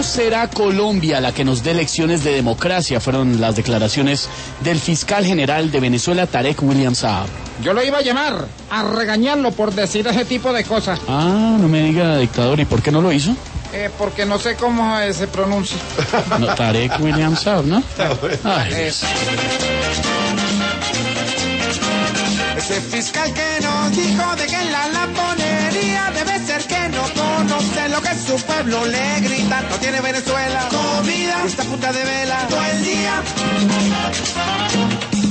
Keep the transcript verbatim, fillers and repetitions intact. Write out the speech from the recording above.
No será Colombia la que nos dé lecciones de democracia, fueron las declaraciones del fiscal general de Venezuela, Tarek William Saab. Yo lo iba a llamar a regañarlo por decir ese tipo de cosas. Ah, no me diga, dictador, ¿y por qué no lo hizo? Eh, porque no sé cómo eh, se pronuncia. No, Tarek William Saab, ¿no? Ay, Es- Ese fiscal que nos dijo de que en la lambonería debe ser que no conoce lo que su pueblo le grita. No tiene Venezuela comida, está a punta de vela todo el día.